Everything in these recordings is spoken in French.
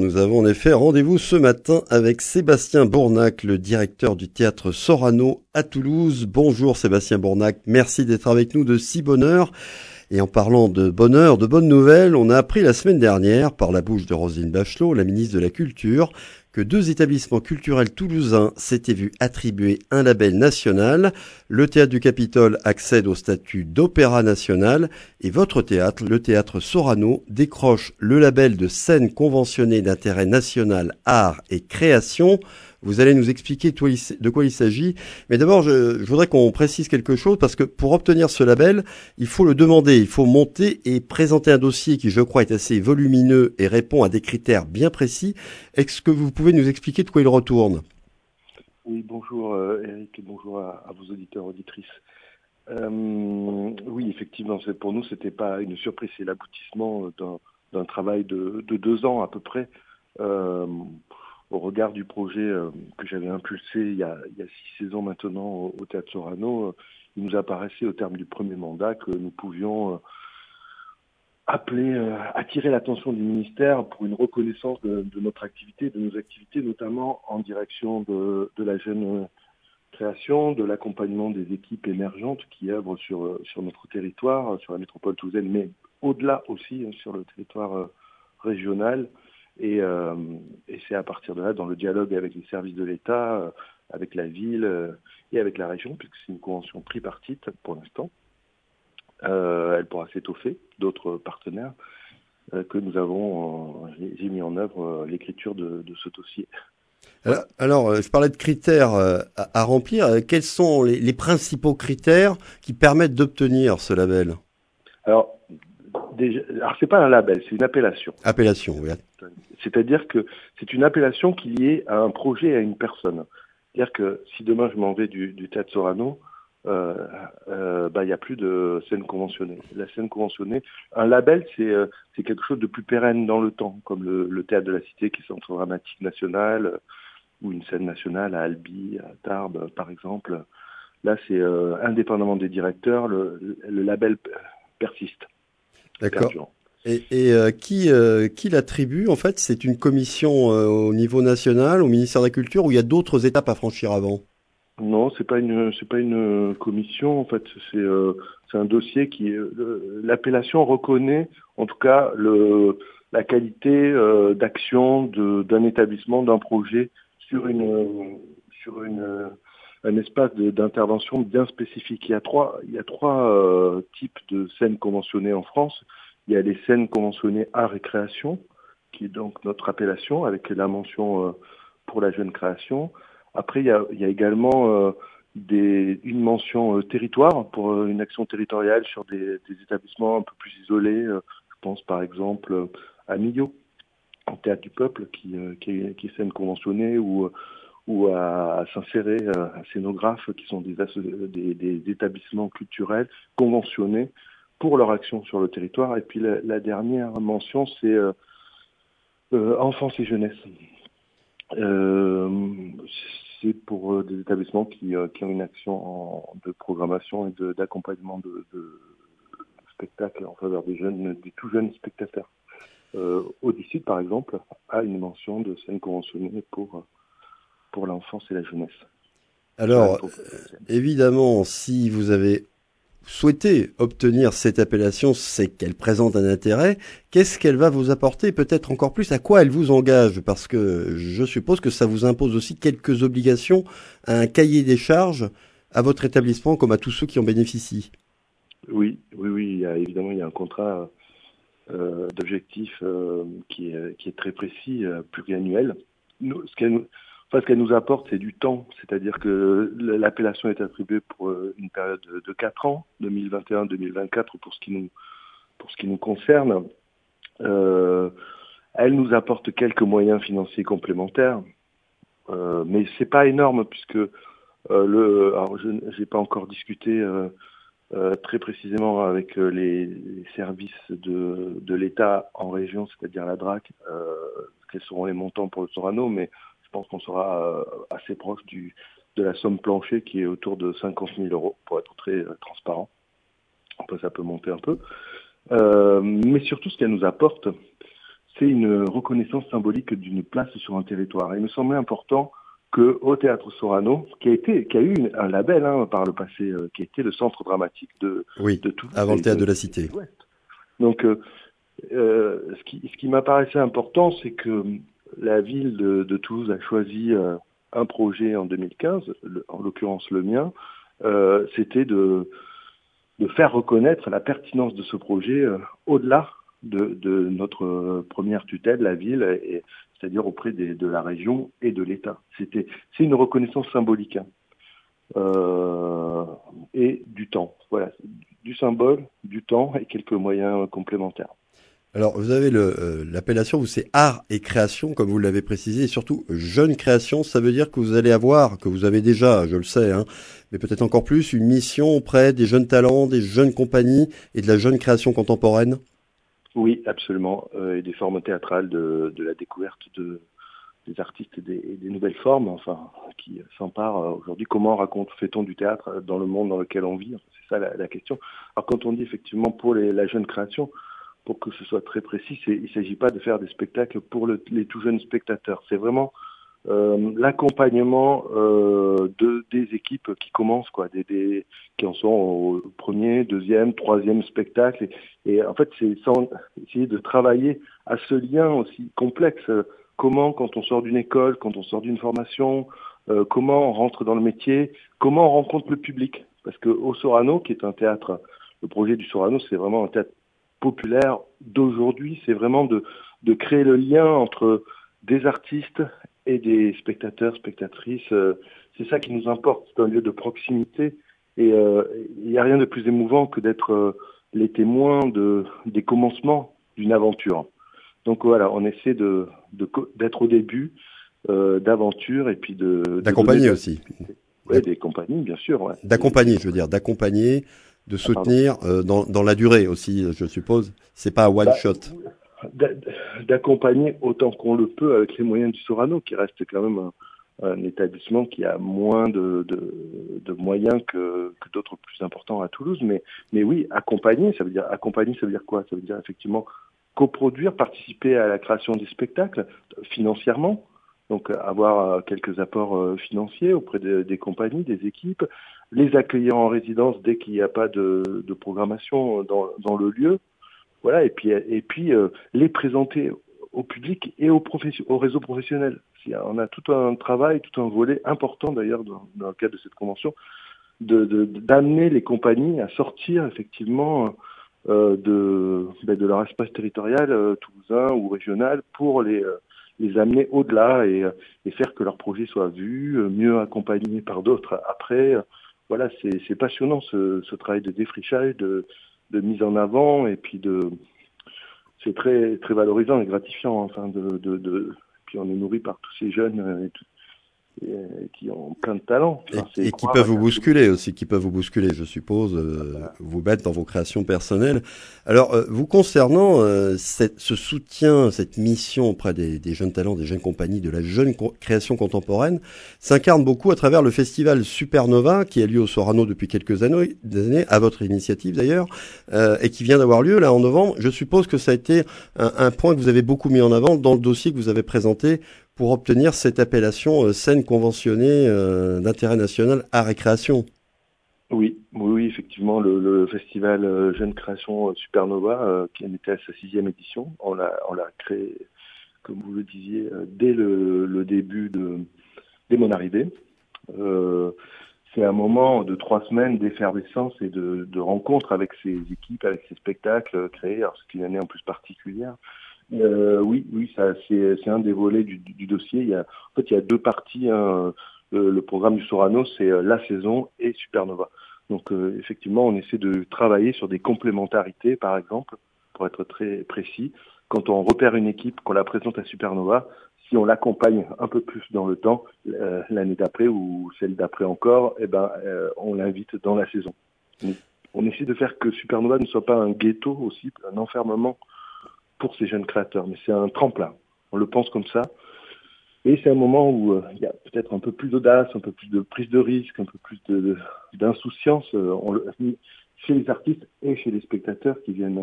Nous avons en effet rendez-vous ce matin avec Sébastien Bournac, le directeur du théâtre Sorano à Toulouse. Bonjour Sébastien Bournac, merci d'être avec nous de si bonne heure. Et en parlant de bonheur, de bonnes nouvelles, on a appris la semaine dernière, par la bouche de Roselyne Bachelot, la ministre de la Culture, que 2 établissements culturels toulousains s'étaient vus attribuer un label national. Le Théâtre du Capitole accède au statut d'opéra national et votre théâtre, le théâtre Sorano, décroche le label de scène conventionnée d'intérêt national, art et création. Vous allez nous expliquer de quoi il s'agit. Mais d'abord, je voudrais qu'on précise quelque chose parce que pour obtenir ce label, il faut le demander. Il faut monter et présenter un dossier qui, je crois, est assez volumineux et répond à des critères bien précis. Est-ce que vous pouvez nous expliquer de quoi il retourne? Oui, bonjour Eric et bonjour à vos auditeurs, auditrices. Oui, effectivement, pour nous, c'était pas une surprise, c'est l'aboutissement d'un travail de 2 ans à peu près. Au regard du projet que j'avais impulsé il y a 6 saisons maintenant au Théâtre Sorano, il nous apparaissait au terme du premier mandat que nous pouvions attirer l'attention du ministère pour une reconnaissance de notre activité, de nos activités, notamment en direction de la jeune création, de l'accompagnement des équipes émergentes qui œuvrent sur notre territoire, sur la métropole toulousaine, mais au-delà aussi sur le territoire régional. Et c'est à partir de là, dans le dialogue avec les services de l'État, avec la ville et avec la région, puisque c'est une convention tripartite pour l'instant, elle pourra s'étoffer d'autres partenaires, que nous avons, j'ai mis en œuvre l'écriture de ce dossier. Voilà. Alors, je parlais de critères à remplir. Quels sont les principaux critères qui permettent d'obtenir ce label? Alors c'est pas un label, c'est une appellation. Appellation, oui. C'est-à-dire que c'est une appellation qui est liée à un projet et à une personne. C'est-à-dire que si demain je m'en vais du Théâtre Sorano, il y a plus de scène conventionnée. La scène conventionnée, un label, c'est quelque chose de plus pérenne dans le temps, comme le Théâtre de la Cité qui est Centre dramatique national, ou une scène nationale à Albi, à Tarbes, par exemple. Là, c'est indépendamment des directeurs, le label persiste. D'accord. Et qui l'attribue? En fait, c'est une commission au niveau national, au ministère de la Culture, ou il y a d'autres étapes à franchir avant? Non, c'est pas une commission. En fait, c'est un dossier qui l'appellation reconnaît, en tout cas, la qualité d'action d'un établissement, d'un projet sur un espace d'intervention bien spécifique. Il y a trois types de scènes conventionnées en France. Il y a les scènes conventionnées art et création, qui est donc notre appellation, avec la mention pour la jeune création. Après, il y a également une mention territoire pour une action territoriale sur des établissements un peu plus isolés. Je pense par exemple à Millau, en Théâtre du Peuple, qui est scène conventionnée, ou à Saint-Céré, à Scénographe, qui sont des établissements culturels conventionnés pour leur action sur le territoire. Et puis la dernière mention, c'est enfance et jeunesse. C'est pour des établissements qui ont une action de programmation et d'accompagnement de spectacles en faveur des tout jeunes spectateurs. Odyssée, par exemple, a une mention de scène conventionnée pour l'enfance et la jeunesse. Alors, évidemment, si vous avez souhaité obtenir cette appellation, c'est qu'elle présente un intérêt. Qu'est-ce qu'elle va vous apporter? Peut-être encore plus, à quoi elle vous engage? Parce que je suppose que ça vous impose aussi quelques obligations, un cahier des charges à votre établissement comme à tous ceux qui en bénéficient. Oui, évidemment, il y a un contrat d'objectifs qui est très précis, pluriannuel. Ce qu'elle nous apporte, c'est du temps. C'est-à-dire que l'appellation est attribuée pour une période de 4 ans, 2021-2024, pour ce qui nous concerne. Elle nous apporte quelques moyens financiers complémentaires, mais c'est pas énorme puisque alors j'ai pas encore discuté très précisément avec les services de l'État en région, c'est-à-dire la DRAC, quels seront les montants pour le Sorano, mais je pense qu'on sera assez proche de la somme planchée qui est autour de 50 000 euros, pour être très transparent. Ça peut monter un peu. Mais surtout, ce qu'elle nous apporte, c'est une reconnaissance symbolique d'une place sur un territoire. Et il me semblait important qu'au Théâtre Sorano, qui a eu un label par le passé, qui a été le centre dramatique de Toulouse avant le Théâtre de la de Cité. l'Ouest. Donc, ce qui m'apparaissait important, c'est que la ville de Toulouse a choisi un projet en 2015, en l'occurrence le mien, c'était de faire reconnaître la pertinence de ce projet au-delà de notre première tutelle, la ville, c'est-à-dire auprès de la région et de l'État. C'est une reconnaissance symbolique et du temps. Voilà, du symbole, du temps et quelques moyens complémentaires. Alors, vous avez l'appellation, c'est art et création, comme vous l'avez précisé, et surtout jeune création. Ça veut dire que vous allez avoir, que vous avez déjà, je le sais, mais peut-être encore plus, une mission auprès des jeunes talents, des jeunes compagnies et de la jeune création contemporaine. Oui, absolument, et des formes théâtrales de la découverte des artistes et des nouvelles formes, enfin, qui s'emparent aujourd'hui. Comment fait-on du théâtre dans le monde dans lequel on vit? C'est ça la question. Alors, quand on dit effectivement pour la jeune création, pour que ce soit très précis, il ne s'agit pas de faire des spectacles pour les tout jeunes spectateurs. C'est vraiment l'accompagnement des équipes qui commencent, qui en sont au premier, deuxième, troisième spectacle. Et en fait, c'est essayer de travailler à ce lien aussi complexe. Comment, quand on sort d'une école, quand on sort d'une formation, comment on rentre dans le métier, comment on rencontre le public. Parce que au Sorano, qui est un théâtre, le projet du Sorano, c'est vraiment un théâtre populaire d'aujourd'hui, c'est vraiment de créer le lien entre des artistes et des spectateurs, spectatrices. C'est ça qui nous importe, c'est un lieu de proximité et il n'y a rien de plus émouvant que d'être les témoins des commencements d'une aventure. Donc voilà, on essaie d'être au début d'aventure et puis d'accompagner aussi. Oui, des compagnies, bien sûr. Ouais. D'accompagner, je veux dire, d'accompagner, de soutenir dans la durée aussi, je suppose. C'est pas one shot. D'accompagner autant qu'on le peut avec les moyens du Sorano, qui reste quand même un établissement qui a moins de moyens que d'autres plus importants à Toulouse. Mais oui, accompagner, ça veut dire quoi? Ça veut dire effectivement coproduire, participer à la création des spectacles financièrement. Donc avoir quelques apports financiers auprès des compagnies, des équipes, les accueillir en résidence dès qu'il n'y a pas de programmation dans le lieu, voilà, et puis les présenter au public et au réseau professionnel. On a tout un travail, tout un volet important d'ailleurs dans le cadre de cette convention, d'amener les compagnies à sortir effectivement de leur espace territorial toulousain ou régional pour les amener au-delà et faire que leurs projets soient vus, mieux accompagnés par d'autres après. Voilà, c'est passionnant ce travail de défrichage, de mise en avant, et puis c'est très très valorisant et gratifiant, enfin puis on est nourri par tous ces jeunes qui ont plein de talent. Enfin, et qui peuvent vous bousculer aussi, je suppose, vous mettre dans vos créations personnelles. Alors, vous concernant ce soutien, cette mission auprès des jeunes talents, des jeunes compagnies, de la jeune création contemporaine, s'incarne beaucoup à travers le festival Supernova, qui a lieu au Sorano depuis quelques années, à votre initiative d'ailleurs, et qui vient d'avoir lieu là en novembre. Je suppose que ça a été un point que vous avez beaucoup mis en avant dans le dossier que vous avez présenté pour obtenir cette appellation scène conventionnée d'intérêt national art et création. Oui, effectivement, le festival Jeune Création Supernova, qui en était à sa 6e édition, on l'a créé, comme vous le disiez, dès le début dès mon arrivée. C'est un moment de 3 semaines d'effervescence et de rencontres avec ces équipes, avec ces spectacles créés. Alors c'est une année en plus particulière. Oui, ça c'est un des volets du dossier. Il y a 2 parties. Le programme du Sorano, c'est la saison et Supernova. Donc effectivement, on essaie de travailler sur des complémentarités, par exemple, pour être très précis. Quand on repère une équipe, qu'on la présente à Supernova, si on l'accompagne un peu plus dans le temps, l'année d'après ou celle d'après encore, on l'invite dans la saison. On essaie de faire que Supernova ne soit pas un ghetto aussi, un enfermement pour ces jeunes créateurs, mais c'est un tremplin. On le pense comme ça. Et c'est un moment où il y a peut-être un peu plus d'audace, un peu plus de prise de risque, un peu plus d'insouciance chez les artistes et chez les spectateurs qui viennent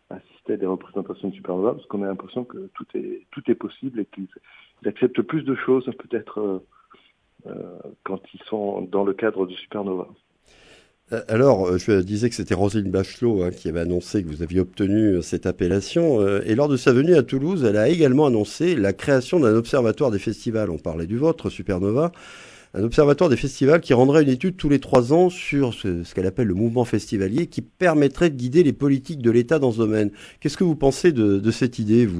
assister à des représentations de Supernova, parce qu'on a l'impression que tout est possible et qu'ils acceptent plus de choses peut-être quand ils sont dans le cadre de Supernova. Alors, je disais que c'était Roselyne Bachelot qui avait annoncé que vous aviez obtenu cette appellation. Et lors de sa venue à Toulouse, elle a également annoncé la création d'un observatoire des festivals. On parlait du vôtre, Supernova. Un observatoire des festivals qui rendrait une étude tous les 3 ans sur ce qu'elle appelle le mouvement festivalier, qui permettrait de guider les politiques de l'État dans ce domaine. Qu'est-ce que vous pensez de cette idée, vous ?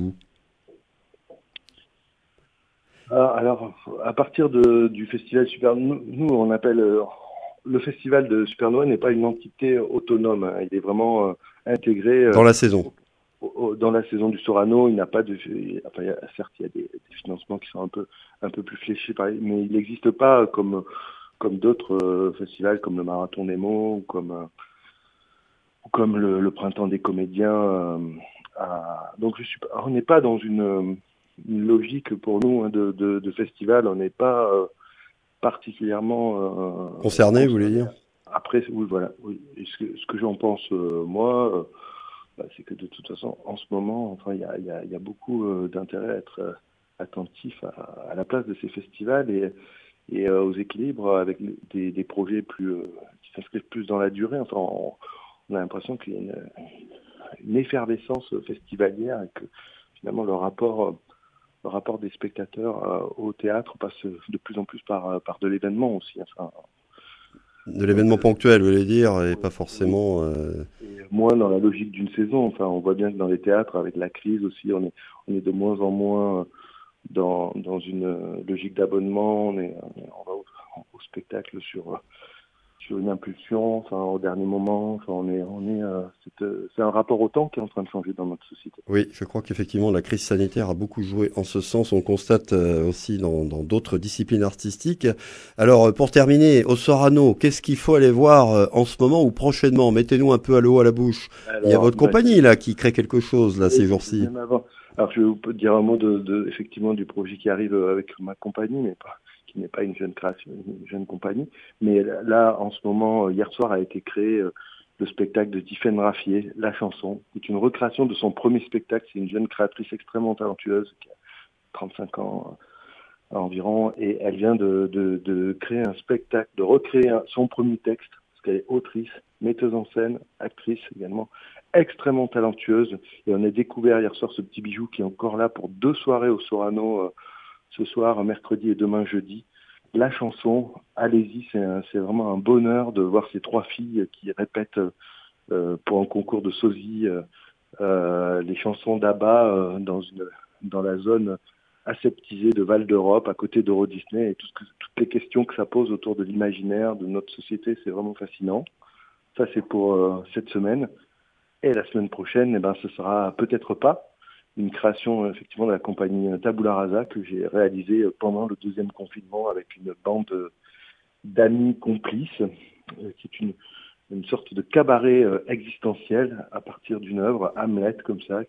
Alors, à partir du festival Supernova, nous on appelle le festival de Supernova n'est pas une entité autonome, hein. Il est vraiment intégré dans la saison. Dans la saison du Sorano. Il n'a pas de, enfin, certes, il y a des financements qui sont un peu plus fléchés, mais il n'existe pas comme d'autres festivals, comme le Marathon des Mots ou comme le Printemps des comédiens. Donc, on n'est pas dans une logique pour nous de festival. On n'est pas particulièrement concerné, vous voulez dire? Après, oui, voilà. Oui. Et ce que j'en pense, moi, c'est que de toute façon, en ce moment, enfin, il y a beaucoup d'intérêt à être attentif à la place de ces festivals et aux équilibres avec des projets qui s'inscrivent plus dans la durée. Enfin, on a l'impression qu'il y a une effervescence festivalière et que finalement le rapport des spectateurs au théâtre passe de plus en plus par de l'événement aussi. Enfin, de l'événement ponctuel, vous voulez dire, et pas forcément... Et moins dans la logique d'une saison. Enfin, on voit bien que dans les théâtres, avec la crise aussi, on est de moins en moins dans une logique d'abonnement. On va au spectacle sur une impulsion, enfin au dernier moment. Enfin, c'est un rapport au temps qui est en train de changer dans notre société. Oui, je crois qu'effectivement la crise sanitaire a beaucoup joué en ce sens. On le constate aussi dans d'autres disciplines artistiques. Alors, pour terminer, au Sorano, qu'est-ce qu'il faut aller voir en ce moment ou prochainement? Mettez-nous un peu à l'eau à la bouche. Alors, il y a votre compagnie là qui crée quelque chose là ces jours-ci. Même avant. Alors, je vais vous dire un mot effectivement du projet qui arrive avec ma compagnie, mais qui n'est pas une jeune création, une jeune compagnie. Mais là, en ce moment, hier soir a été créé le spectacle de Tiffaine Raffier, La Chanson, qui est une recréation de son premier spectacle. C'est une jeune créatrice extrêmement talentueuse, qui a 35 ans environ, et elle vient de créer un spectacle, de recréer son premier texte, parce qu'elle est autrice, metteuse en scène, actrice également, extrêmement talentueuse. Et on a découvert hier soir ce petit bijou qui est encore là pour 2 soirées au Sorano, ce soir, mercredi et demain jeudi. La Chanson, allez-y, c'est vraiment un bonheur de voir ces 3 filles qui répètent pour un concours de sosie les chansons d'Abba dans la zone aseptisée de Val d'Europe, à côté d'Euro Disney, et toutes les questions que ça pose autour de l'imaginaire de notre société, c'est vraiment fascinant. Ça, c'est pour cette semaine. Et la semaine prochaine, ce sera peut-être pas une création effectivement de la compagnie Tabula Rasa que j'ai réalisée pendant le 2e confinement avec une bande d'amis complices, qui est une sorte de cabaret existentiel à partir d'une œuvre, Hamlet, comme ça,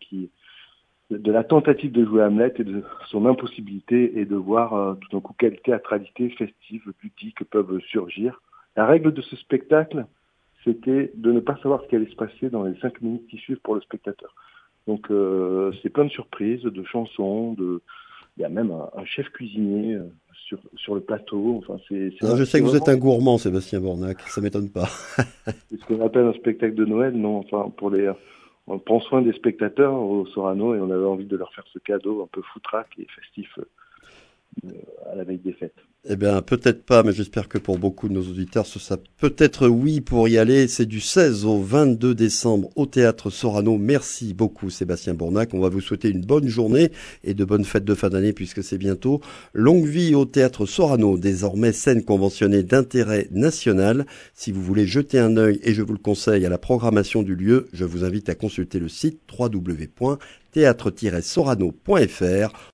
de la tentative de jouer Hamlet et de son impossibilité et de voir tout d'un coup quelle théâtralité festive, ludique peuvent surgir. La règle de ce spectacle, c'était de ne pas savoir ce qui allait se passer dans les 5 minutes qui suivent pour le spectateur. Donc c'est plein de surprises, de chansons, il y a même un chef cuisinier sur le plateau. Enfin, je sais que vous êtes un gourmand, Sébastien Bournac, ça m'étonne pas. C'est ce qu'on appelle un spectacle de Noël, non? Enfin, on prend soin des spectateurs au Sorano et on avait envie de leur faire ce cadeau un peu foutraque et festif à la veille des fêtes. Eh bien, peut-être pas, mais j'espère que pour beaucoup de nos auditeurs, ce sera peut-être oui pour y aller. C'est du 16 au 22 décembre au Théâtre Sorano. Merci beaucoup, Sébastien Bournac. On va vous souhaiter une bonne journée et de bonnes fêtes de fin d'année puisque c'est bientôt. Longue vie au Théâtre Sorano, désormais scène conventionnée d'intérêt national. Si vous voulez jeter un œil, et je vous le conseille, à la programmation du lieu, je vous invite à consulter le site www.théâtre-sorano.fr.